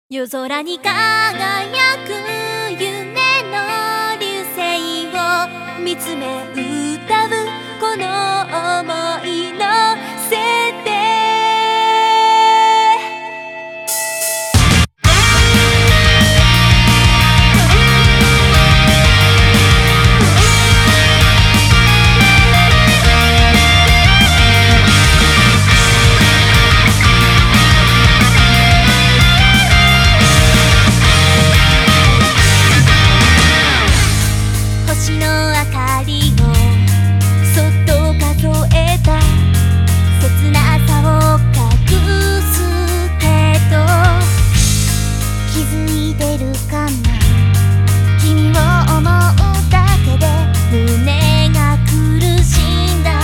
夜空に輝く夢の流星を見つめ歌うこの想いのせて星の明かりをそっと数えた切なさを隠すけど気づいてるかな君を思うだけで胸が苦しんだ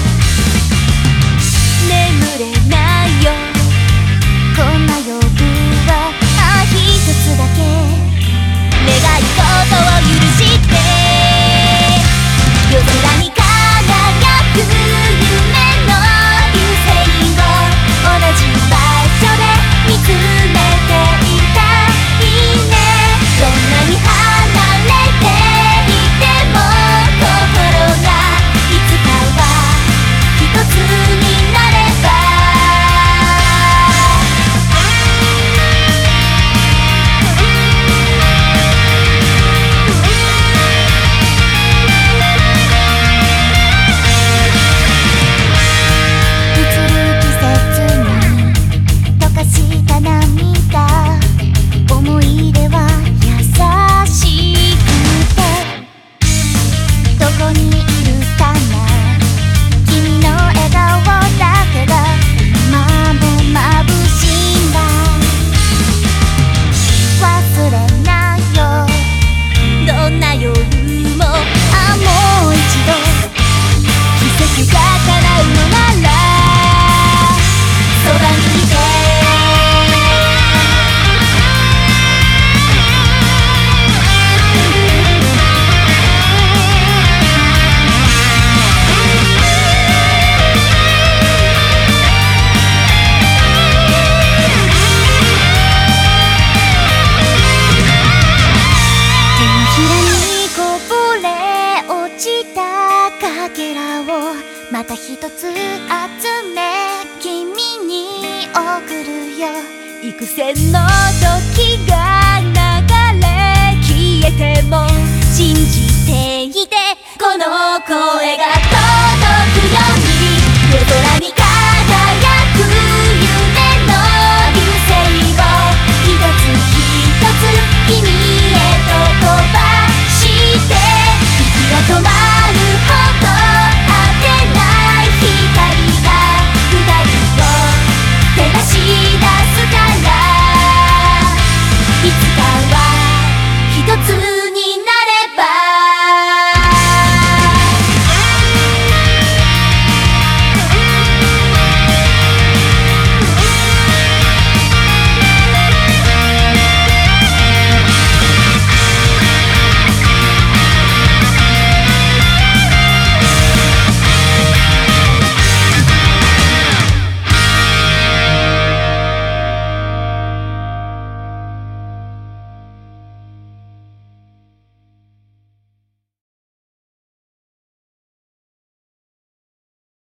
眠れないよこんな夜は一つだけ願い事を許して夜空に輝く夢の流星を同じ場所で見つめていたいねどんなに離れていても心がいつかは一つになればまた一つ集め君に送るよ幾千の時が流れ消えても信じていてこの声が